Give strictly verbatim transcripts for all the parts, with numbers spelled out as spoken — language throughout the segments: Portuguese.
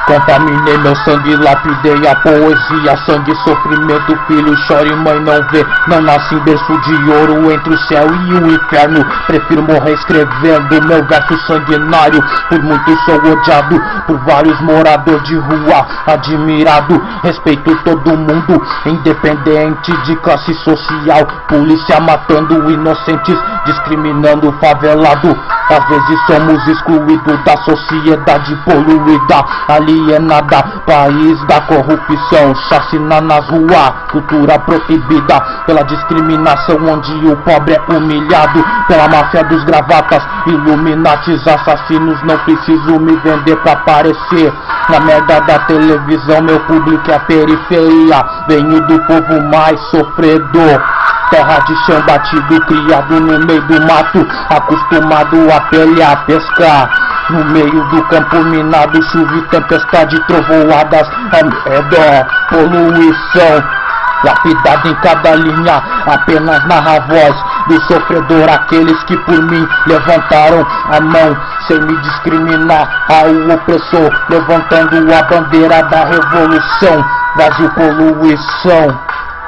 Contaminei meu sangue, lapidei a poesia. Sangue, sofrimento, filho chora e mãe não vê. Não nasce em berço de ouro entre o céu e o inferno. Prefiro morrer escrevendo meu verso sanguinário. Por muitos sou odiado, por vários moradores de rua admirado. Respeito todo mundo, independente de classe social. Polícia matando inocentes, discriminando o favelado. Às vezes somos excluídos da sociedade poluída, alienada, país da corrupção, chacina nas ruas, cultura proibida pela discriminação, onde o pobre é humilhado pela máfia dos gravatas, iluminatis, assassinos. Não preciso me vender pra aparecer na merda da televisão. Meu público é a periferia, venho do povo mais sofredor. Terra de chão batido, criado no meio do mato, acostumado a pelear, pescar. No meio do campo minado, chuva e tempestade, trovoadas ao redor, poluição. Lapidado em cada linha, apenas narra a voz do sofredor. Aqueles que por mim levantaram a mão, sem me discriminar ao opressor, levantando a bandeira da revolução. Brasil, poluição.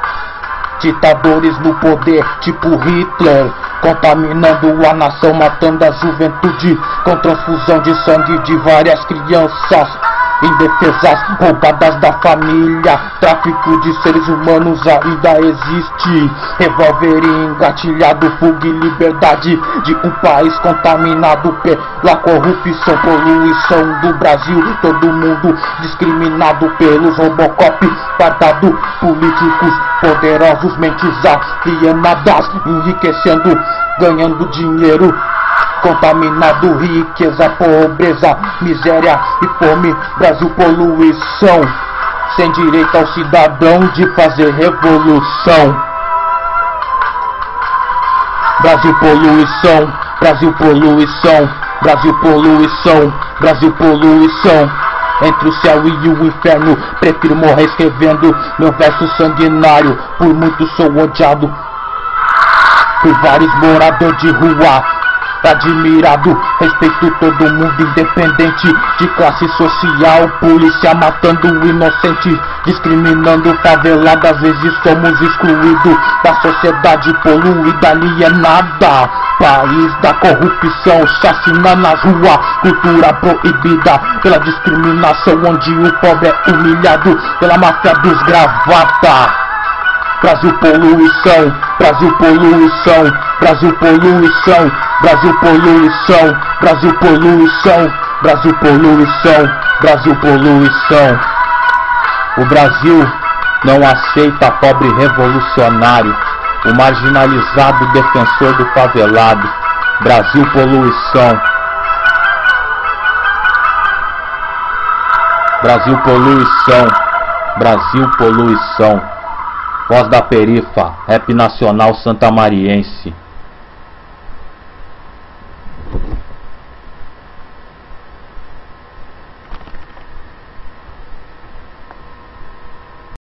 Ditadores no poder, tipo Hitler, contaminando a nação, matando a juventude, com transfusão de sangue de várias crianças indefesas, roubadas da família. Tráfico de seres humanos ainda existe. Revólver engatilhado, fuga e liberdade de um país contaminado pela corrupção, poluição do Brasil. Todo mundo discriminado pelos Robocop, guardado, políticos poderosos, mentes alienadas, enriquecendo, ganhando dinheiro. Contaminado, riqueza, pobreza, miséria e fome. Brasil, poluição, sem direito ao cidadão de fazer revolução. Brasil, poluição, Brasil, poluição, Brasil, poluição, Brasil, poluição. Entre o céu e o inferno, prefiro morrer escrevendo meu verso sanguinário. Por muitos sou odiado, por vários moradores de rua admirado. Respeito todo mundo, independente de classe social. Polícia matando o inocente, discriminando o favelado. Às vezes somos excluídos da sociedade poluída, alienada, país da corrupção, chacina nas ruas, cultura proibida pela discriminação, onde o pobre é humilhado pela máfia dos gravata. Brasil, poluição, Brasil, poluição, Brasil, poluição, Brasil, poluição, Brasil, poluição, Brasil, poluição, Brasil, poluição. O Brasil não aceita pobre revolucionário, o marginalizado defensor do favelado. Brasil, poluição. Brasil, poluição. Brasil, poluição. Voz da perifa, rap nacional santamariense.